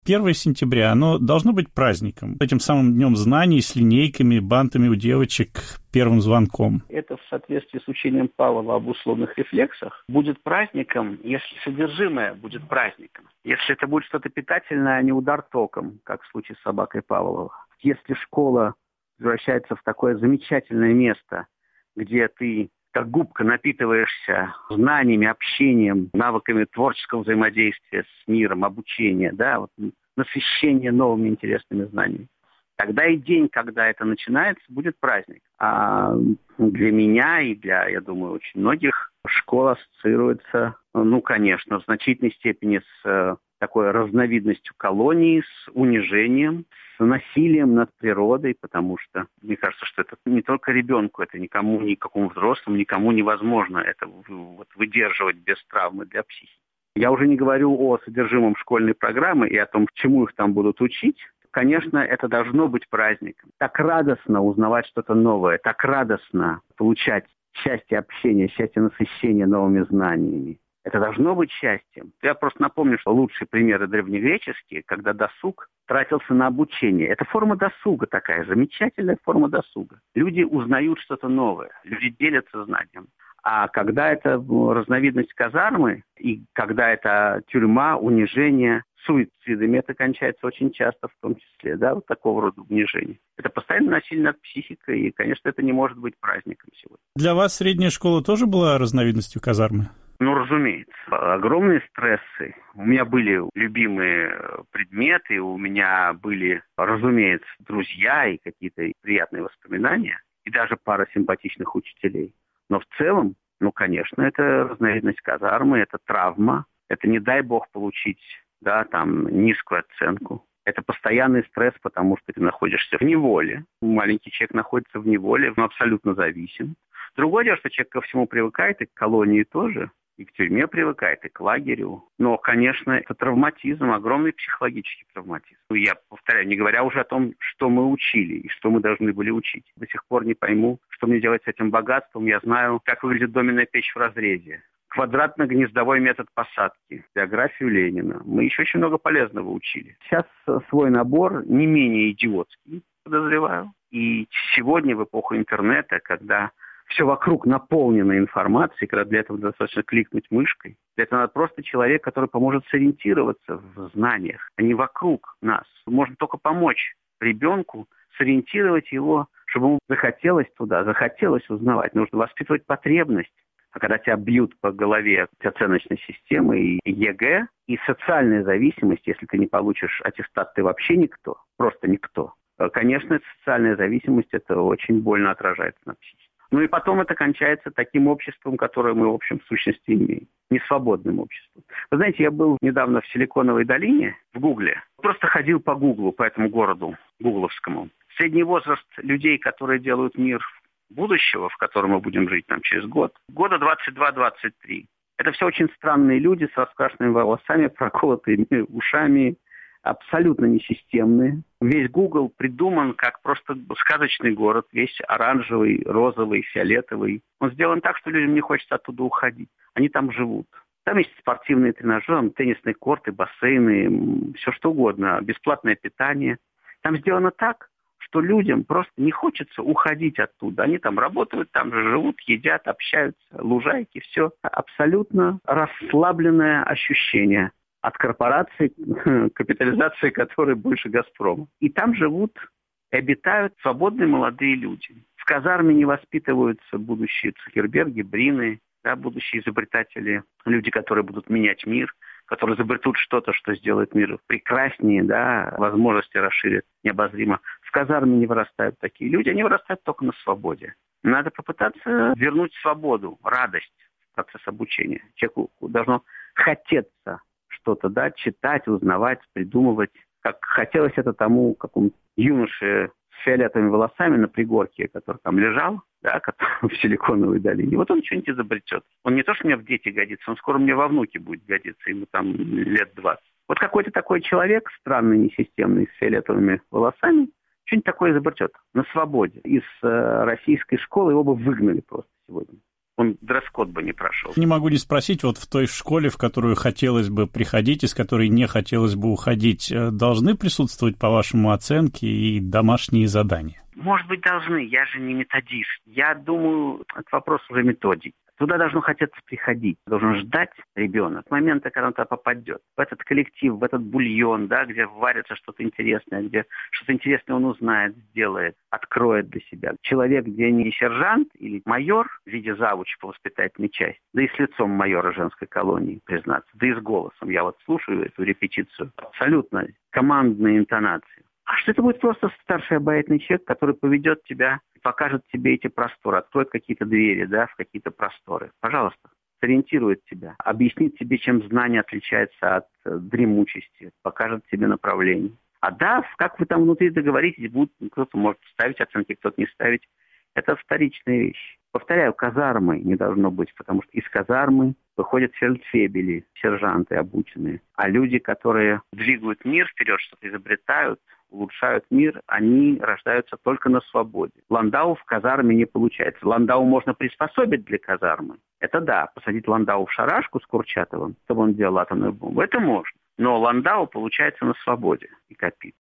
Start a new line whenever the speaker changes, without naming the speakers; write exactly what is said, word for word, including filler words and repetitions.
первое сентября, оно должно быть праздником, этим самым днем знаний, с линейками, бантами у девочек, первым звонком.
Это в соответствии с учением Павлова об условных рефлексах будет праздником, если содержимое будет праздником. Если это будет что-то питательное, а не удар током, как в случае с собакой Павлова. Если школа превращается в такое замечательное место, где ты как губка напитываешься знаниями, общением, навыками творческого взаимодействия с миром, обучения, да, вот, насыщение новыми интересными знаниями. Тогда и день, когда это начинается, будет праздник. А для меня и для, я думаю, очень многих школа ассоциируется, ну, конечно, в значительной степени с такой разновидностью колонии, с унижением, с насилием над природой, потому что мне кажется, что это не только ребенку, это никому, никакому взрослому, никому невозможно это вот выдерживать без травмы для психики. Я уже не говорю о содержимом школьной программы и о том, чему их там будут учить. Конечно, это должно быть праздником. Так радостно узнавать что-то новое, так радостно получать счастье общения, счастье насыщения новыми знаниями. Это должно быть счастьем. Я просто напомню, что лучшие примеры древнегреческие, когда досуг тратился на обучение. Это форма досуга такая, замечательная форма досуга. Люди узнают что-то новое, люди делятся знанием. А когда это разновидность казармы, и когда это тюрьма, унижение, суицидами, это кончается очень часто, в том числе, да, вот такого рода унижение. Это постоянно насилие над психикой, и, конечно, это не может быть праздником сегодня.
Для вас средняя школа тоже была разновидностью казармы?
Ну, разумеется. Огромные стрессы. У меня были любимые предметы, у меня были, разумеется, друзья и какие-то приятные воспоминания, и даже пара симпатичных учителей. Но в целом, ну, конечно, это разновидность казармы, это травма, это не дай бог получить, да, там, низкую оценку. Это постоянный стресс, потому что ты находишься в неволе. Маленький человек находится в неволе, он абсолютно зависим. Другое дело, что человек ко всему привыкает, и к колонии тоже. И к тюрьме привыкает, и к лагерю. Но, конечно, это травматизм, огромный психологический травматизм. Я повторяю, не говоря уже о том, что мы учили и что мы должны были учить. До сих пор не пойму, что мне делать с этим богатством. Я знаю, как выглядит доменная печь в разрезе. Квадратно-гнездовой метод посадки, биографию Ленина. Мы еще очень много полезного учили. Сейчас свой набор не менее идиотский, подозреваю. И сегодня, в эпоху интернета, когда все вокруг наполнено информацией, когда для этого достаточно кликнуть мышкой. Для этого надо просто человек, который поможет сориентироваться в знаниях, а не вокруг нас. Можно только помочь ребенку, сориентировать его, чтобы ему захотелось туда, захотелось узнавать. Нужно воспитывать потребность. А когда тебя бьют по голове оценочной системы и ЕГЭ, и социальная зависимость, если ты не получишь аттестат, ты вообще никто, просто никто. Конечно, эта социальная зависимость, это очень больно отражается на психике. Ну и потом это кончается таким обществом, которое мы, в общем, в сущности имеем. Несвободным обществом. Вы знаете, я был недавно в Силиконовой долине, в Гугле. Просто ходил по Гуглу, по этому городу гугловскому. Средний возраст людей, которые делают мир будущего, в котором мы будем жить там через год, года двадцать два - двадцать три. Это все очень странные люди с раскрашенными волосами, проколотыми ушами, абсолютно несистемные. Весь Google придуман как просто сказочный город, весь оранжевый, розовый, фиолетовый. Он сделан так, что людям не хочется оттуда уходить. Они там живут. Там есть спортивные тренажеры, теннисные корты, бассейны, все что угодно, бесплатное питание. Там сделано так, что людям просто не хочется уходить оттуда. Они там работают, там же живут, едят, общаются, лужайки, все. Абсолютно расслабленное ощущение от корпорации, капитализации которой больше «Газпрома». И там живут и обитают свободные молодые люди. В казарме не воспитываются будущие Цукерберги, Брины, да, будущие изобретатели, люди, которые будут менять мир, которые изобретут что-то, что сделает мир прекраснее, да, возможности расширят необозримо. В казарме не вырастают такие люди, они вырастают только на свободе. Надо попытаться вернуть свободу, радость в процесс обучения. Человеку должно хотеться что-то, да, читать, узнавать, придумывать. Как хотелось это тому какому-то юноше с фиолетовыми волосами на пригорке, который там лежал, да, в Силиконовой долине. Вот он что-нибудь изобретет. Он не то, что мне в дети годится, он скоро мне во внуки будет годиться, ему там лет двадцать. Вот какой-то такой человек, странный, несистемный, с фиолетовыми волосами, что-нибудь такое изобретет на свободе. Из э, российской школы его бы выгнали просто сегодня. он дресс-код бы не прошел.
Не могу не спросить, вот в той школе, в которую хотелось бы приходить, из которой не хотелось бы уходить, должны присутствовать, по-вашему, оценки и домашние задания?
Может быть, должны. Я же не методист. Я думаю, это вопрос уже методики. Туда должно хотеться приходить. Должен ждать ребенок момента, когда он туда попадет. В этот коллектив, в этот бульон, да, где варится что-то интересное, где что-то интересное он узнает, сделает, откроет для себя. Человек, где не сержант или майор в виде завуча по воспитательной части, да и с лицом майора женской колонии, признаться, да и с голосом. Я вот слушаю эту репетицию. Абсолютно командные интонации. А что это будет просто старший обаятельный человек, который поведет тебя, покажет тебе эти просторы, откроет какие-то двери, да, в какие-то просторы. Пожалуйста, сориентирует тебя, объяснит тебе, чем знание отличается от э, дремучести, покажет тебе направление. А да, как вы там внутри договоритесь, будут, кто-то может ставить оценки, кто-то не ставить. Это вторичная вещь. Повторяю, казармы не должно быть, потому что из казармы выходят фельдфебели, сержанты обученные. А люди, которые двигают мир вперед, что-то изобретают, улучшают мир, они рождаются только на свободе. Ландау в казарме не получается. Ландау можно приспособить для казармы. Это да, посадить Ландау в шарашку с Курчатовым, чтобы он делал атомную бомбу, это можно. Но Ландау получается на свободе и копит.